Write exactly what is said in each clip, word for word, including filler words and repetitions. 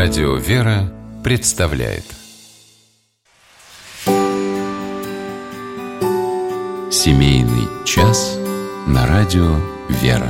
Радио «Вера» представляет Семейный час на радио «Вера».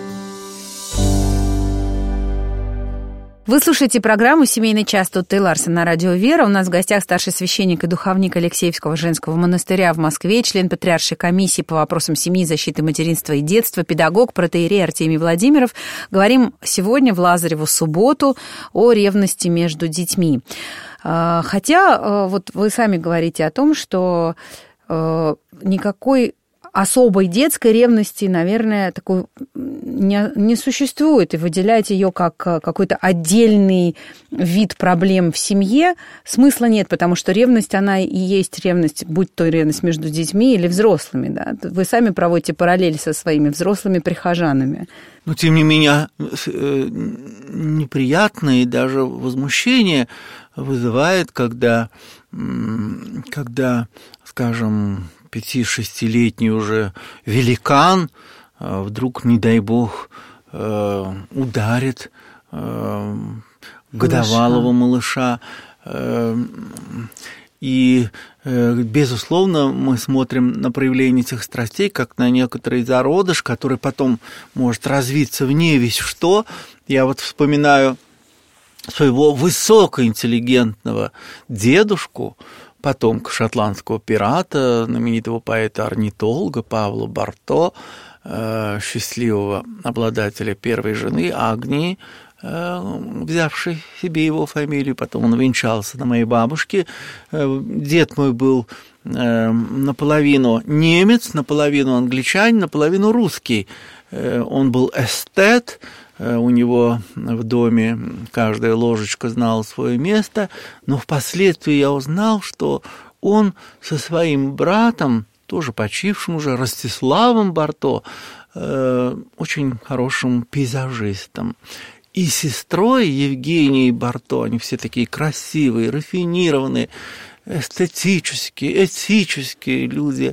Вы слушаете программу «Семейный час» тут Т. Ларсен на радио «Вера». У нас в гостях старший священник и духовник Алексеевского женского монастыря в Москве, член Патриаршей комиссии по вопросам семьи, защиты материнства и детства, педагог, протоиерей Артемий Владимиров. Говорим сегодня в Лазареву субботу о ревности между детьми. Хотя вот вы сами говорите о том, что никакой особой детской ревности, наверное, такой не, не существует, и выделять ее как какой-то отдельный вид проблем в семье смысла нет, потому что ревность, она и есть ревность, будь то ревность между детьми или взрослыми. Да? Вы сами проводите параллель со своими взрослыми прихожанами. Но, тем не менее, неприятное и даже возмущение вызывает, когда, когда, скажем, пяти-шестилетний уже великан вдруг, не дай бог, ударит годовалого малыша. И, безусловно, мы смотрим на проявление этих страстей как на некоторый зародыш, который потом может развиться в невесть что. Я вот вспоминаю своего высокоинтеллигентного дедушку, потомка шотландского пирата, знаменитого поэта-орнитолога Павла Барто, счастливого обладателя первой жены Агнии, взявший себе его фамилию. Потом он венчался на моей бабушке. Дед мой был наполовину немец, наполовину англичанин, наполовину русский. Он был эстет. У него в доме каждая ложечка знала свое место, но впоследствии я узнал, что он со своим братом, тоже почившим уже, Ростиславом Барто, очень хорошим пейзажистом, и сестрой Евгенией Барто, они все такие красивые, рафинированные, эстетические, этические люди,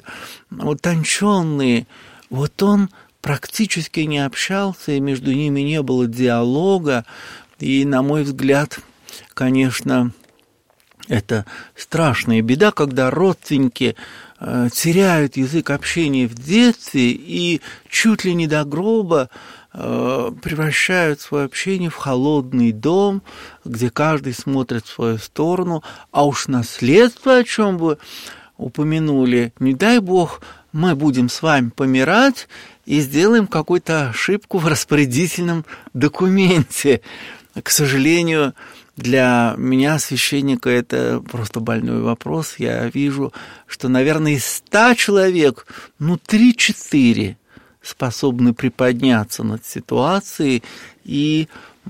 утонченные. Вот он практически не общался, и между ними не было диалога. И, на мой взгляд, конечно, это страшная беда, когда родственники э, теряют язык общения в детстве и чуть ли не до гроба э, превращают свое общение в холодный дом, где каждый смотрит в свою сторону. А уж наследство, о чем вы упомянули, не дай бог, мы будем с вами помирать и сделаем какую-то ошибку в распорядительном документе. К сожалению, для меня, священника, это просто больной вопрос. Я вижу, что, наверное, из ста человек, ну, три-четыре способны приподняться над ситуацией и,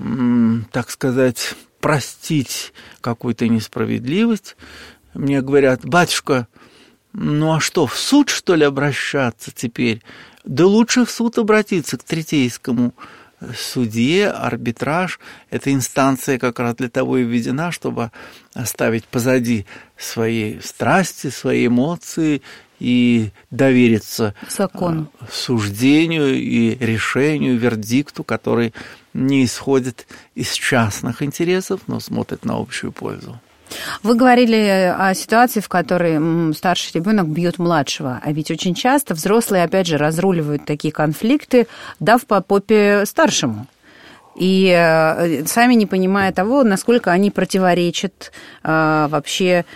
так сказать, простить какую-то несправедливость. Мне говорят: батюшка, ну а что, в суд, что ли, обращаться теперь? Да лучше в суд обратиться к третейскому судье, арбитраж. Эта инстанция как раз для того и введена, чтобы оставить позади свои страсти, свои эмоции и довериться закону, суждению и решению, вердикту, который не исходит из частных интересов, но смотрит на общую пользу. Вы говорили о ситуации, в которой старший ребенок бьет младшего, а ведь очень часто взрослые, опять же, разруливают такие конфликты, дав по попе старшему. И сами не понимая того, насколько они противоречат а, вообще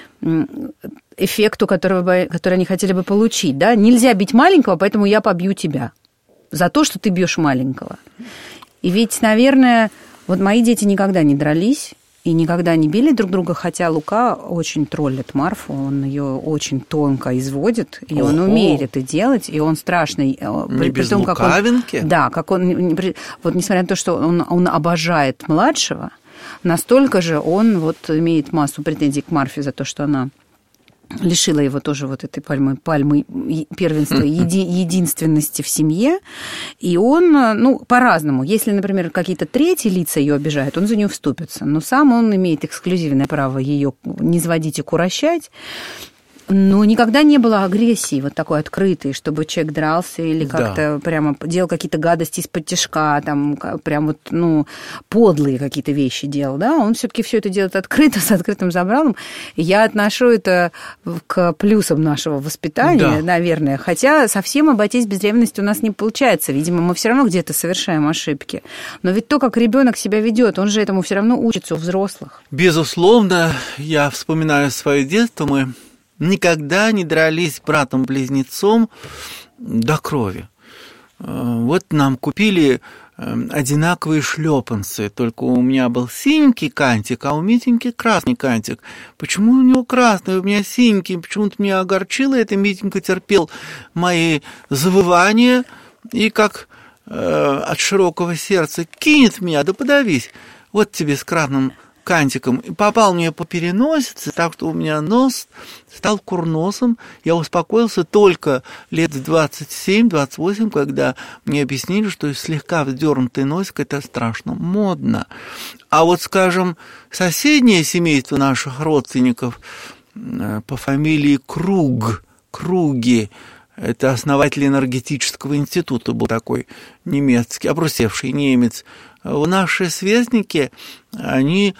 эффекту, которого, который они хотели бы получить. Да? Нельзя бить маленького, поэтому я побью тебя за то, что ты бьешь маленького. И ведь, наверное, вот мои дети никогда не дрались и никогда не били друг друга, хотя Лука очень троллит Марфу, он ее очень тонко изводит, и Ого. Он умеет это делать, и он страшный. Не без том, лукавинки? Как он, да, как он, вот несмотря на то, что он, он обожает младшего, настолько же он вот имеет массу претензий к Марфе за то, что она лишила его тоже вот этой пальмы, пальмы первенства, еди, единственности в семье. И он, ну, по-разному. Если, например, какие-то третьи лица ее обижают, он за нее вступится. Но сам он имеет эксклюзивное право ее низводить и курощать. Ну, никогда не было агрессии вот такой открытой, чтобы человек дрался или как-то да. прямо делал какие-то гадости из-под тишка, там прям вот, ну, подлые какие-то вещи делал, да? Он все-таки все это делает открыто, с открытым забралом. Я отношу это к плюсам нашего воспитания, да. наверное, хотя совсем обойтись без ревности у нас не получается. Видимо, мы все равно где-то совершаем ошибки. Но ведь то, как ребенок себя ведет, он же этому все равно учится у взрослых. Безусловно, я вспоминаю свое детство, мы никогда не дрались с братом-близнецом до крови. Вот нам купили одинаковые шлепанцы, только у меня был синенький кантик, а у Митеньки красный кантик. Почему у него красный, у меня синенький? Почему-то меня огорчило это. Митенька терпел мои завывания и как э, от широкого сердца кинет меня, да подавись. Вот тебе с красным кантиком, и попал мне по переносице, так что у меня нос стал курносом. Я успокоился только лет в двадцать семь двадцать восемь, когда мне объяснили, что слегка вздернутый носик – это страшно модно. А вот, скажем, соседнее семейство наших родственников по фамилии Круг, Круги, это основатель энергетического института был такой немецкий, обрусевший немец. Наши сверстники, они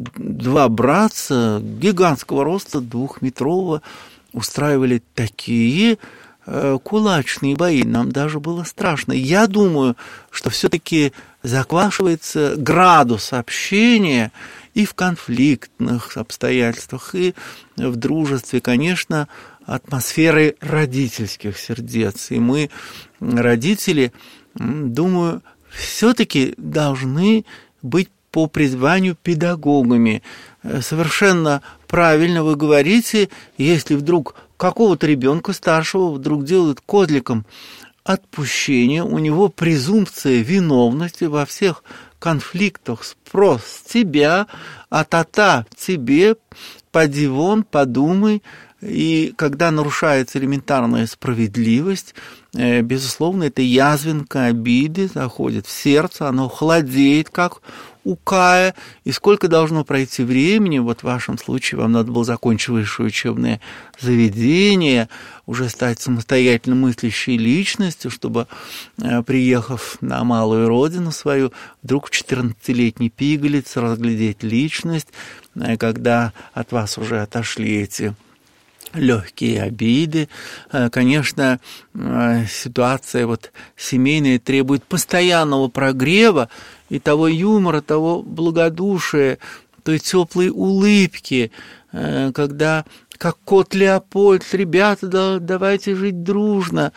два братца гигантского роста, двухметрового, устраивали такие э, кулачные бои, нам даже было страшно. Я думаю, что все-таки заквашивается градус общения и в конфликтных обстоятельствах, и в дружестве, конечно, атмосферой родительских сердец. И мы, родители, думаю, все-таки должны быть по призванию педагогами. Совершенно правильно вы говорите, если вдруг какого-то ребенка старшего вдруг делают козликом отпущение, у него презумпция виновности во всех конфликтах, спрос с тебя, а та-та тебе, поди вон, подумай. И когда нарушается элементарная справедливость, безусловно, эта язвинка обиды заходит в сердце, оно холодеет, как у Кая. И сколько должно пройти времени, вот в вашем случае вам надо было закончить высшее учебное заведение, уже стать самостоятельно мыслящей личностью, чтобы, приехав на малую родину свою, вдруг в четырнадцатилетней пигалице разглядеть личность, когда от вас уже отошли эти легкие обиды. Конечно, ситуация вот семейная требует постоянного прогрева и того юмора, того благодушия, той теплой улыбки, когда, как кот Леопольд, ребята, да, давайте жить дружно.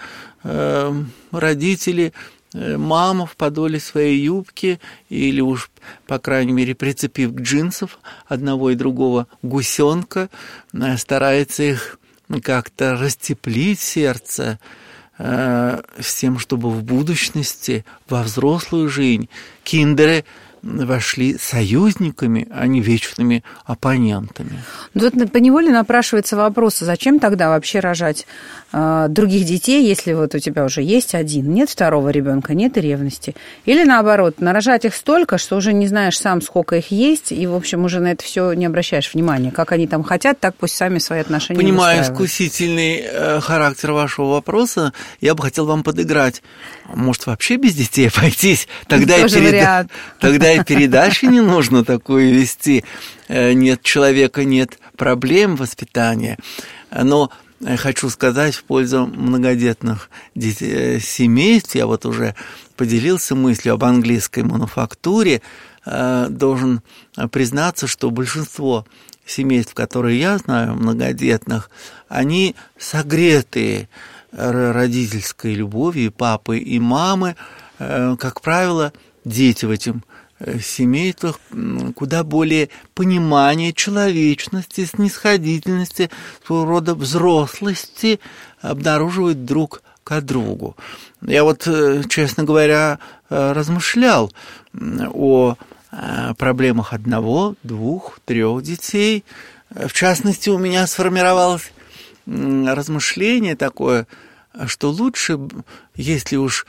Родители, мама в подоле своей юбки или уж, по крайней мере, прицепив к джинсов одного и другого гусенка, старается их как-то растеплить сердце э, с тем, чтобы в будущности, во взрослую жизнь киндеры вошли союзниками, а не вечными оппонентами. Тут поневоле напрашивается вопрос, зачем тогда вообще рожать э, других детей, если вот у тебя уже есть один, нет второго ребенка, нет и ревности. Или наоборот, нарожать их столько, что уже не знаешь сам, сколько их есть, и, в общем, уже на это все не обращаешь внимания. Как они там хотят, так пусть сами свои отношения Понимаю выстраивают. искусительный э, характер вашего вопроса, я бы хотел вам подыграть. Может, вообще без детей обойтись? Тогда и переда... Тогда и передачи не нужно такую вести. Нет человека, нет проблем воспитания. Но хочу сказать в пользу многодетных детей, семейств, я вот уже поделился мыслью об английской мануфактуре, должен признаться, что большинство семейств, которые я знаю, многодетных, они согретые родительской любовью, папы и мамы. Как правило, дети в этом семействах куда более понимания, человечности, снисходительности, своего рода взрослости обнаруживают друг к другу. Я вот, честно говоря, размышлял о проблемах одного, двух, трех детей. В частности, у меня сформировалось размышление такое, что лучше, если уж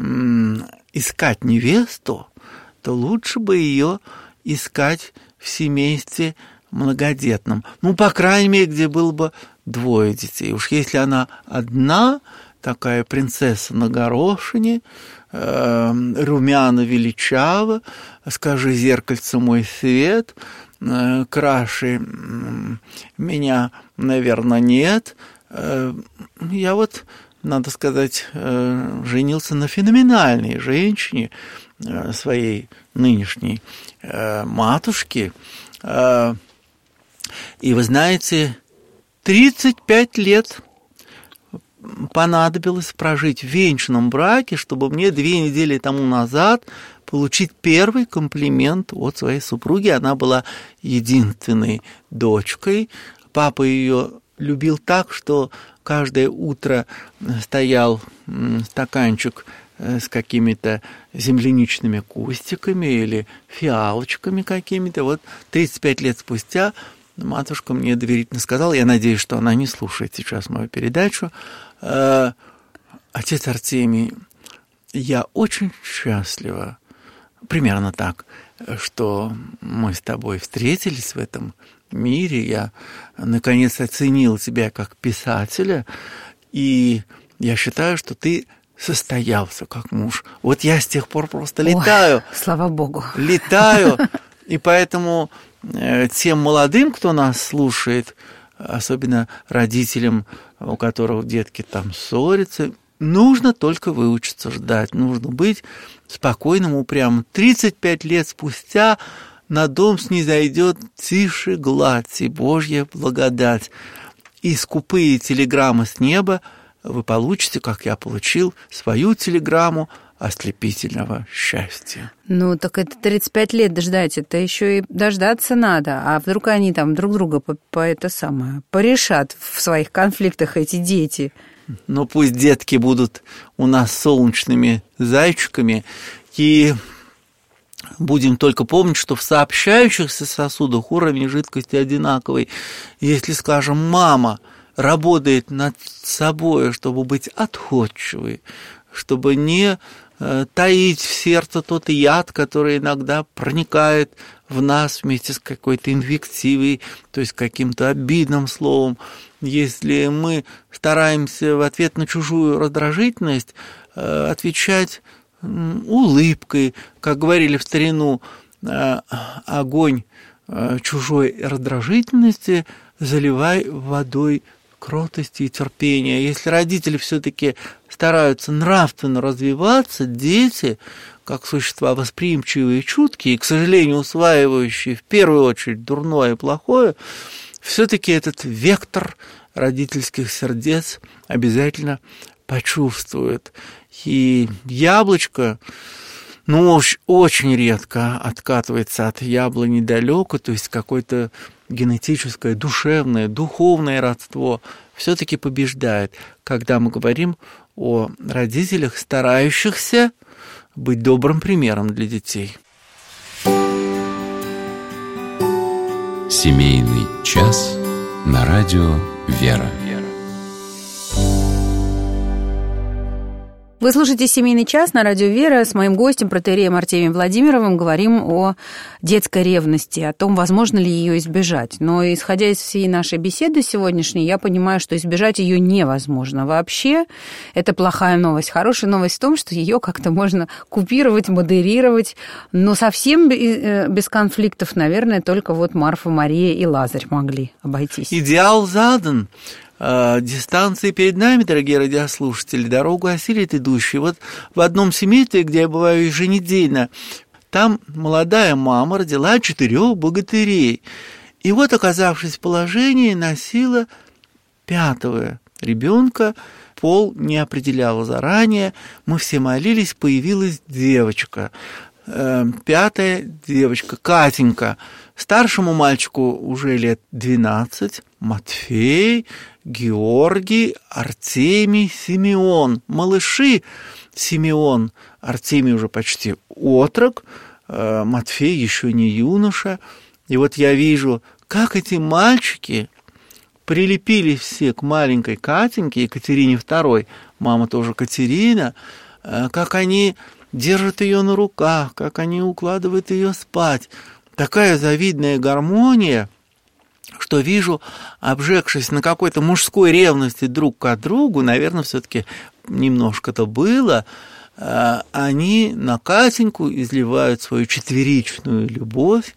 искать невесту, то лучше бы ее искать в семействе многодетном. Ну, по крайней мере, где было бы двое детей. Уж если она одна, такая принцесса на горошине, э, румяна величава, скажи, зеркальце мой свет, э, краши э, меня, наверное, нет. Э, я вот, надо сказать, э, женился на феноменальной женщине, э, своей нынешней э, матушки. Э, и вы знаете, тридцать пять лет понадобилось прожить в венчанном браке, чтобы мне две недели тому назад получить первый комплимент от своей супруги. Она была единственной дочкой. Папа ее любил так, что каждое утро стоял стаканчик с какими-то земляничными кустиками или фиалочками какими-то. Вот тридцать пять лет спустя матушка мне доверительно сказала, я надеюсь, что она не слушает сейчас мою передачу: отец Артемий, я очень счастлива, примерно так, что мы с тобой встретились в этом мире, я наконец оценил тебя как писателя, и я считаю, что ты состоялся как муж. Вот я с тех пор просто летаю. Ой, слава богу. Летаю, и поэтому тем молодым, кто нас слушает, особенно родителям, у которых детки там ссорятся, нужно только выучиться ждать, нужно быть спокойным, упрямым. тридцать пять лет спустя на дом снизойдет тише гладь и Божья благодать. И скупые телеграммы с неба вы получите, как я получил, свою телеграмму ослепительного счастья. Ну, так это тридцать пять лет ждать, это еще и дождаться надо. А вдруг они там друг друга по, по это самое порешат в своих конфликтах, эти дети? Ну, пусть детки будут у нас солнечными зайчиками, и будем только помнить, что в сообщающихся сосудах уровень жидкости одинаковый. Если, скажем, мама работает над собой, чтобы быть отходчивой, чтобы не э, таить в сердце тот яд, который иногда проникает в нас вместе с какой-то инвективой, то есть каким-то обидным словом. Если мы стараемся в ответ на чужую раздражительность э, отвечать э, улыбкой, как говорили в старину, э, огонь э, чужой раздражительности заливай водой кротости и терпения. Если родители все-таки стараются нравственно развиваться, дети, как существа восприимчивые и чуткие, и, к сожалению, усваивающие в первую очередь дурное и плохое, все-таки этот вектор родительских сердец обязательно почувствует. И яблочко, ну, очень редко откатывается от яблони далеко, то есть какое-то генетическое, душевное, духовное родство все-таки побеждает, когда мы говорим о родителях, старающихся быть добрым примером для детей. Семейный час на радио «Вера». Вы слушаете «Семейный час» на радио «Вера». С моим гостем, протоиереем Артемием Владимировым, говорим о детской ревности, о том, возможно ли ее избежать. Но, исходя из всей нашей беседы сегодняшней, я понимаю, что избежать ее невозможно вообще. Это плохая новость. Хорошая новость в том, что ее как-то можно купировать, модерировать. Но совсем без конфликтов, наверное, только вот Марфа, Мария и Лазарь могли обойтись. Идеал задан. Дистанции перед нами, дорогие радиослушатели, дорогу осилит идущий. Вот в одном семействе, где я бываю еженедельно, там молодая мама родила четырех богатырей. И вот, оказавшись в положении, носила пятого ребенка, пол не определяла заранее. Мы все молились, появилась девочка. Пятая девочка, Катенька. Старшему мальчику уже лет двенадцать, Матфей, Георгий, Артемий, Симеон. Малыши, Симеон, Артемий уже почти отрок, Матфей еще не юноша. И вот я вижу, как эти мальчики прилепились все к маленькой Катеньке, Екатерине второй, мама тоже Катерина, как они держат ее на руках, как они укладывают ее спать. Такая завидная гармония. что вижу, обжегшись на какой-то мужской ревности друг к другу, наверное, все-таки немножко-то было, они на Катеньку изливают свою четверичную любовь,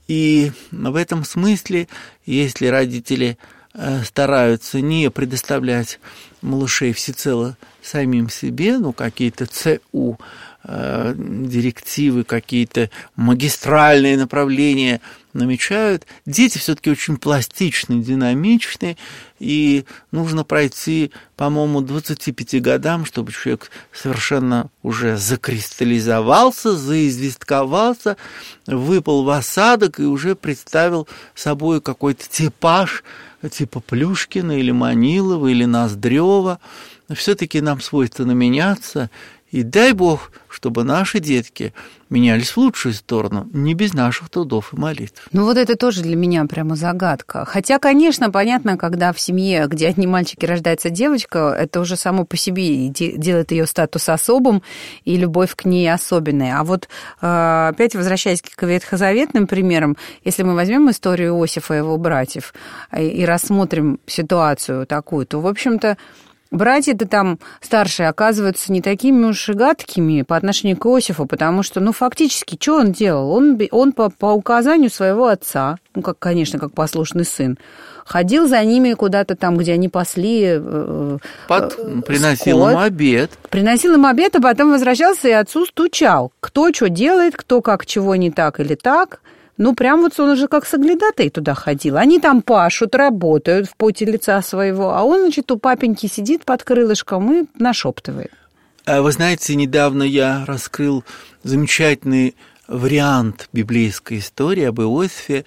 и в этом смысле, если родители стараются не предоставлять малышей всецело самим себе, ну, какие-то ЦУ, э, директивы, какие-то магистральные направления намечают, дети все-таки очень пластичные, динамичные, и нужно пройти, по-моему, двадцати пяти годам, чтобы человек совершенно уже закристаллизовался, заизвестковался, выпал в осадок и уже представил собой какой-то типаж типа Плюшкина или Манилова или Ноздрёва. Все-таки нам свойственно меняться, и дай Бог, чтобы наши детки менялись в лучшую сторону, не без наших трудов и молитв. Ну вот это тоже для меня прямо загадка. Хотя, конечно, понятно, когда в семье, где одни мальчики, рождается девочка, это уже само по себе делает ее статус особым и любовь к ней особенной. А вот опять возвращаясь к ветхозаветным примерам, если мы возьмем историю Иосифа и его братьев и рассмотрим ситуацию такую, то, в общем-то, братья-то там старшие оказываются не такими уж и гадкими по отношению к Иосифу, потому что, ну, фактически, что он делал? Он, он по, по указанию своего отца, ну, как, конечно, как послушный сын, ходил за ними куда-то там, где они пасли Под, приносил скот, им обед. Приносил им обед, а потом возвращался и отцу стучал. Кто что делает, кто как чего не так или так. Ну, прям вот он уже как соглядатый туда ходил. Они там пашут, работают в поте лица своего, а он, значит, у папеньки сидит под крылышком и нашептывает. Вы знаете, недавно я раскрыл замечательный вариант библейской истории об Иосифе,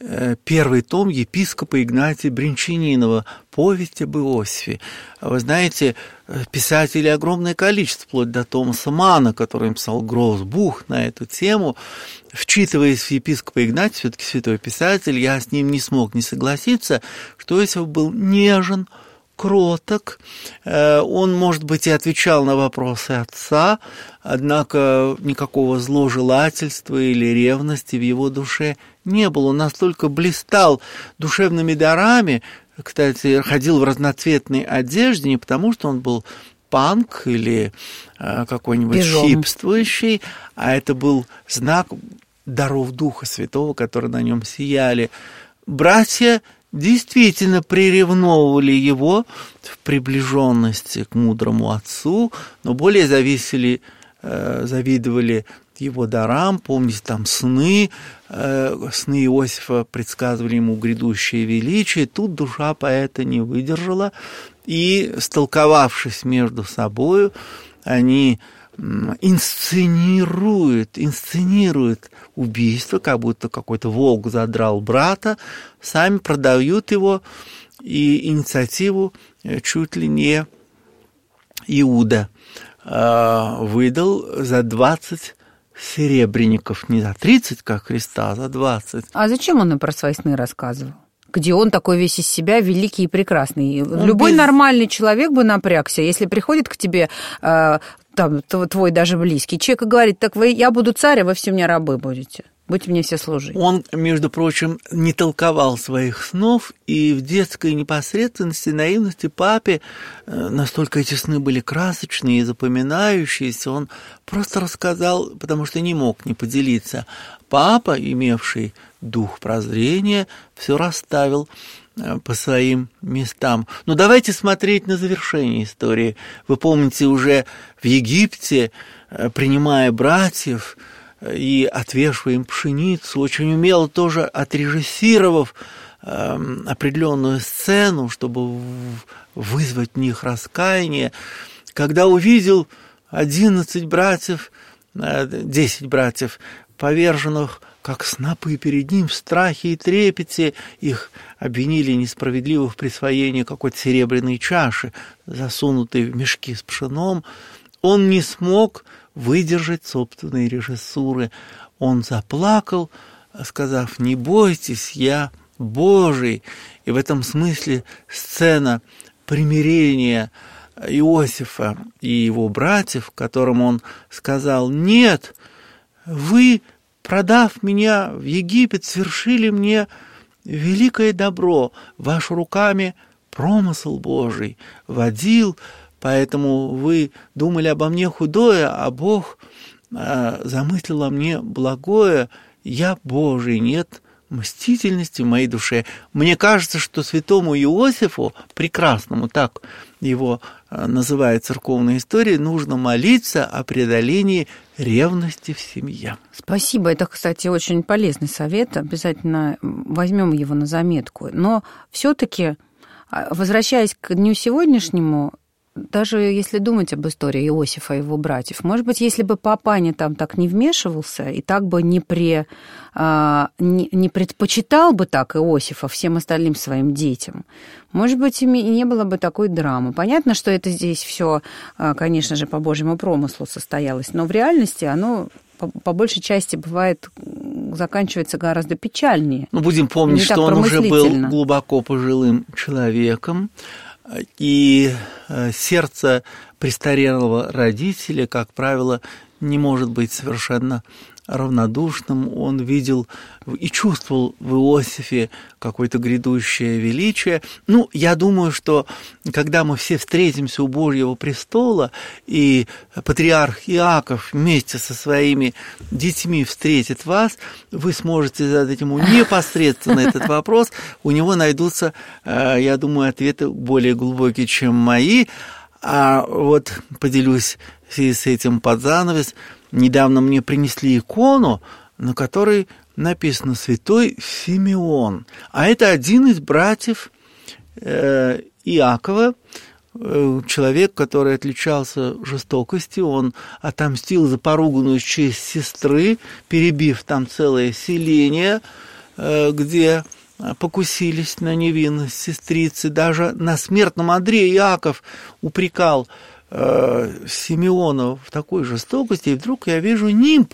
первый том епископа Игнатия Бринчанинова «Повесть об Иосифе». Вы знаете, писателей огромное количество, вплоть до Томаса Манна, который писал «Грозбух» на эту тему. Вчитываясь в епископа Игнатия, все-таки святой писатель, я с ним не смог не согласиться, что Иосиф был нежен, кроток, он, может быть, и отвечал на вопросы отца, однако никакого зложелательства или ревности в его душе не было. Он настолько блистал душевными дарами, кстати, ходил в разноцветной одежде не потому, что он был панк или какой-нибудь Бежом. хипствующий, а это был знак даров Духа Святого, которые на нем сияли. Братья действительно приревновывали его в приближенности к мудрому отцу, но более зависели, э, завидовали его дарам. Помните, там сны, э, сны Иосифа предсказывали ему грядущее величие. Тут душа поэта не выдержала, и, столковавшись между собою, они инсценирует, инсценирует убийство, как будто какой-то волк задрал брата, сами продают его, и инициативу чуть ли не Иуда выдал за двадцать серебряников, не за тридцать, как Христа, а за двадцать. А зачем он про свои сны рассказывал? Где он такой весь из себя великий и прекрасный. Он Любой без... нормальный человек бы напрягся, если приходит к тебе э, там, твой даже близкий человек и говорит: так вы, я буду царь, а вы все мне рабы будете. Будете мне все служить. Он, между прочим, не толковал своих снов, и в детской непосредственности, наивности папе настолько эти сны были красочные и запоминающиеся, он просто рассказал, потому что не мог не поделиться. Папа, имевший дух прозрения, все расставил по своим местам. Но давайте смотреть на завершение истории. Вы помните, уже в Египте, принимая братьев и отвешивая им пшеницу, очень умело тоже отрежиссировав э, определенную сцену, чтобы вызвать в них раскаяние, когда увидел одиннадцать братьев, десять братьев, поверженных как снопы перед ним в страхе и трепете, их обвинили несправедливо в присвоении какой-то серебряной чаши, засунутой в мешки с пшеном, он не смог выдержать собственной режиссуры. Он заплакал, сказав: «Не бойтесь, я Божий». И в этом смысле сцена примирения Иосифа и его братьев, которым он сказал: «Нет, вы, продав меня в Египет, совершили мне великое добро, ваш руками промысл Божий водил, поэтому вы думали обо мне худое, а Бог э, замыслил о мне благое, я Божий, нет мстительности в моей душе. Мне кажется, что святому Иосифу, прекрасному, так его называет церковная история, нужно молиться о преодолении ревности в семье. Спасибо. Это, кстати, очень полезный совет. Обязательно возьмем его на заметку. Но все-таки, возвращаясь к дню сегодняшнему, даже если думать об истории Иосифа и его братьев, может быть, если бы папаня там так не вмешивался и так бы не, при, не, не предпочитал бы так Иосифа всем остальным своим детям, может быть, и не было бы такой драмы. Понятно, что это здесь все, конечно же, по Божьему промыслу состоялось, но в реальности оно по, по большей части бывает заканчивается гораздо печальнее. Ну, будем помнить, что он уже был глубоко пожилым человеком, и сердце престарелого родителя, как правило, не может быть совершенно равнодушным. Он видел и чувствовал в Иосифе какое-то грядущее величие. Ну, я думаю, что когда мы все встретимся у Божьего престола, и патриарх Иаков вместе со своими детьми встретит вас, вы сможете задать ему непосредственно этот вопрос. У него найдутся, я думаю, ответы более глубокие, чем мои. А вот поделюсь с этим под занавес. Недавно мне принесли икону, на которой написано «Святой Симеон». А это один из братьев э, Иакова, э, человек, который отличался жестокостью. Он отомстил за поруганную честь сестры, перебив там целое селение, э, где покусились на невинность сестрицы. Даже на смертном одре Иаков упрекал Симеона в такой жестокости, и вдруг я вижу нимб.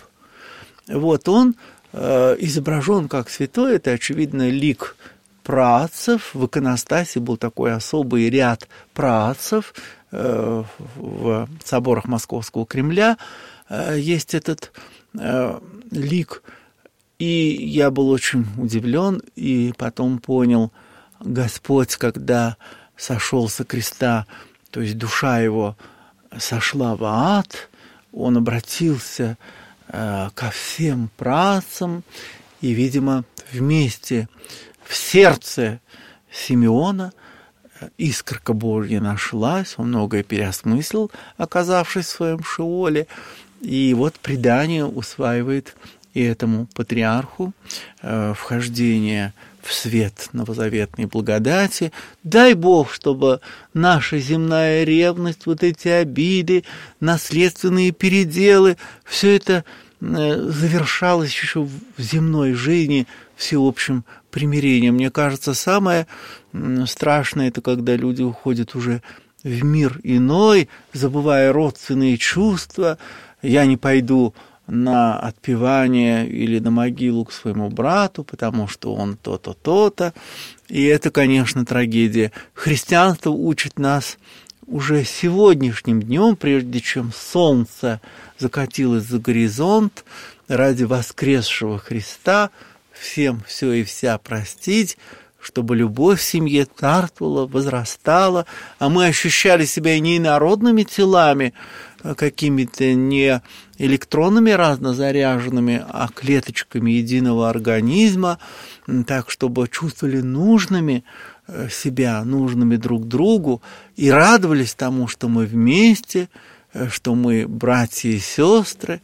Вот он э, изображен как святой, это, очевидно, лик праотцев. В иконостасе был такой особый ряд праотцев. Э, в соборах Московского Кремля э, есть этот э, лик. И я был очень удивлен, и потом понял, Господь, когда сошел со креста, то есть душа его сошла в ад, он обратился э, ко всем праотцам, и, видимо, вместе в сердце Симеона искорка Божья нашлась, он многое переосмыслил, оказавшись в своем Шеоле, и вот предание усваивает и этому патриарху э, вхождение в свет новозаветной благодати. Дай Бог, чтобы наша земная ревность, вот эти обиды, наследственные переделы, все это завершалось еще в земной жизни всеобщим примирением. Мне кажется, самое страшное – это когда люди уходят уже в мир иной, забывая родственные чувства. Я не пойду на отпевание или на могилу к своему брату, потому что он то-то, то-то. И это, конечно, трагедия. Христианство учит нас уже сегодняшним днем, прежде чем солнце закатилось за горизонт, ради воскресшего Христа всем все и вся простить, чтобы любовь в семье царствовала, возрастала, а мы ощущали себя не инородными телами, какими-то не электронами разнозаряженными, а клеточками единого организма, так, чтобы чувствовали нужными себя, нужными друг другу, и радовались тому, что мы вместе, что мы братья и сестры,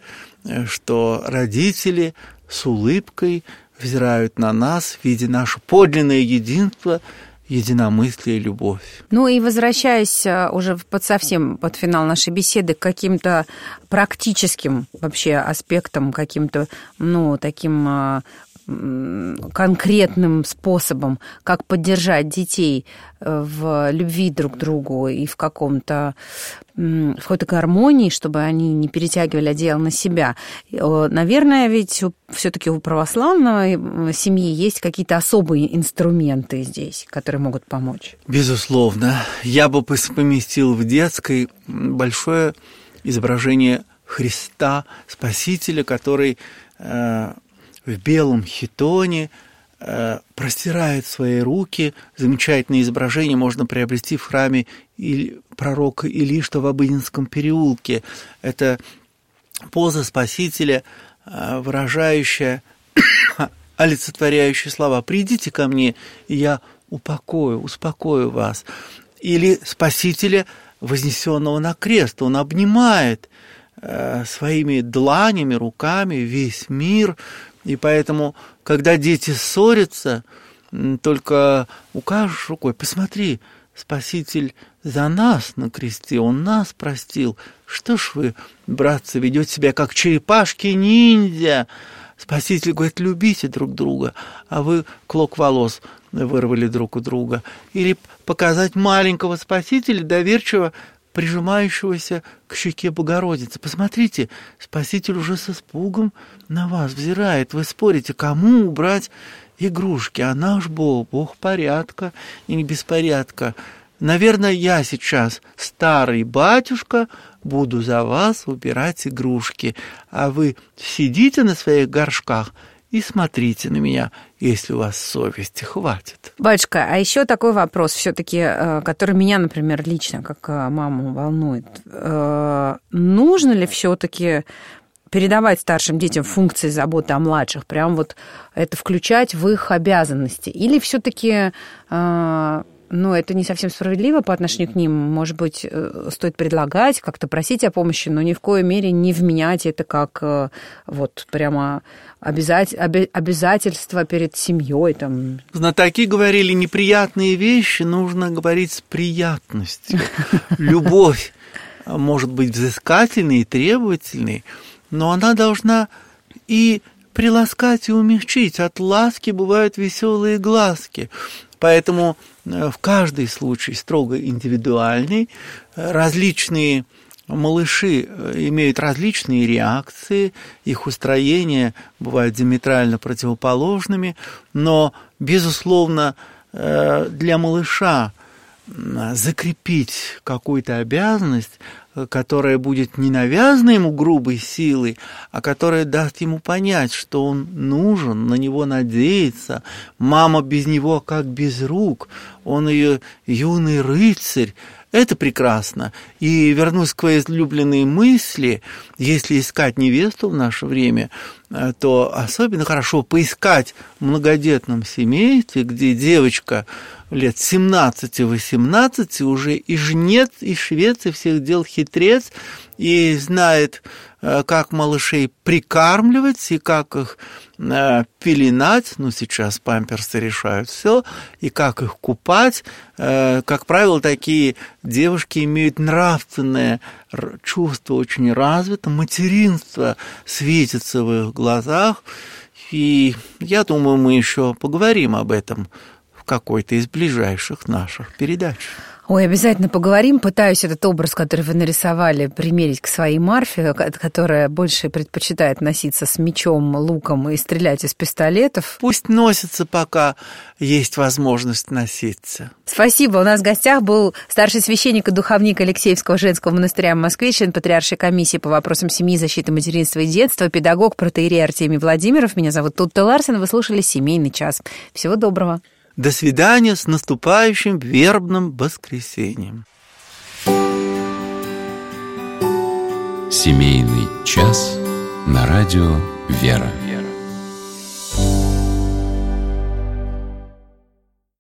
что родители с улыбкой взирают на нас, видя наше подлинное единство, единомыслие и любовь. Ну и возвращаясь уже под совсем под финал нашей беседы к каким-то практическим вообще аспектам, каким-то, ну, таким конкретным способом, как поддержать детей в любви друг к другу и в каком-то в какой-то гармонии, чтобы они не перетягивали одеяло на себя. Наверное, ведь все-таки у православной семьи есть какие-то особые инструменты здесь, которые могут помочь. Безусловно. Я бы поместил в детской большое изображение Христа, Спасителя, который в белом хитоне простирает свои руки. Замечательное изображение можно приобрести в храме пророка Илишта в Обыденском переулке. Это поза Спасителя, выражающая, олицетворяющая слова: «Придите ко мне, и я упокою, успокою вас». Или Спасителя, вознесенного на крест. Он обнимает своими дланями, руками весь мир. И поэтому, когда дети ссорятся, только укажешь рукой: посмотри, Спаситель за нас на кресте, Он нас простил. Что ж вы, братцы, ведете себя как черепашки-ниндзя? Спаситель говорит: любите друг друга, а вы клок волос вырвали друг у друга. Или показать маленького Спасителя, доверчиво прижимающегося к щеке Богородицы. Посмотрите, Спаситель уже с испугом на вас взирает. Вы спорите, кому убрать игрушки, а наш Бог, Бог порядка и не беспорядка. Наверное, я сейчас, старый батюшка, буду за вас убирать игрушки, а вы сидите на своих горшках и смотрите на меня, если у вас совести хватит. Батюшка, а еще такой вопрос, все-таки, который меня, например, лично как маму волнует. Нужно ли все-таки передавать старшим детям функции заботы о младших, прям вот это включать в их обязанности? Или все-таки, ну, это не совсем справедливо по отношению к ним? Может быть, стоит предлагать, как-то просить о помощи, но ни в коей мере не вменять это как вот прямо обязательство перед семьей. Там. Знатоки говорили, неприятные вещи нужно говорить с приятностью. Любовь может быть взыскательной и требовательной, но она должна и приласкать, и умягчить. От ласки бывают веселые глазки. Поэтому в каждый случай строго индивидуальный. Различные малыши имеют различные реакции, их устроения бывают диаметрально противоположными, но, безусловно, для малыша закрепить какую-то обязанность, которая будет не навязана ему грубой силой, а которая даст ему понять, что он нужен, на него надеяться. Мама без него как без рук, он ее юный рыцарь. Это прекрасно. И вернусь к твоей излюбленной мысли, если искать невесту в наше время, то особенно хорошо поискать в многодетном семействе, где девочка лет семнадцати-восемнадцати уже и жнец, и швец, и всех дел хитрец, и знает, как малышей прикармливать, и как их пеленать, ну, сейчас памперсы решают все, и как их купать. Как правило, такие девушки имеют нравственное чувство очень развито, материнство светится в их глазах, и я думаю, мы еще поговорим об этом в какой-то из ближайших наших передач. Ой, обязательно поговорим. Пытаюсь этот образ, который вы нарисовали, примерить к своей Марфе, которая больше предпочитает носиться с мечом, луком и стрелять из пистолетов. Пусть носится, пока есть возможность носиться. Спасибо. У нас в гостях был старший священник и духовник Алексеевского женского монастыря в Москве, член Патриаршей комиссии по вопросам семьи, защиты материнства и детства, педагог, протоиерей Артемий Владимиров. Меня зовут Тутта Ларсен. Вы слушали «Семейный час». Всего доброго. До свидания, с наступающим вербным воскресеньем. Семейный час на радио «Вера».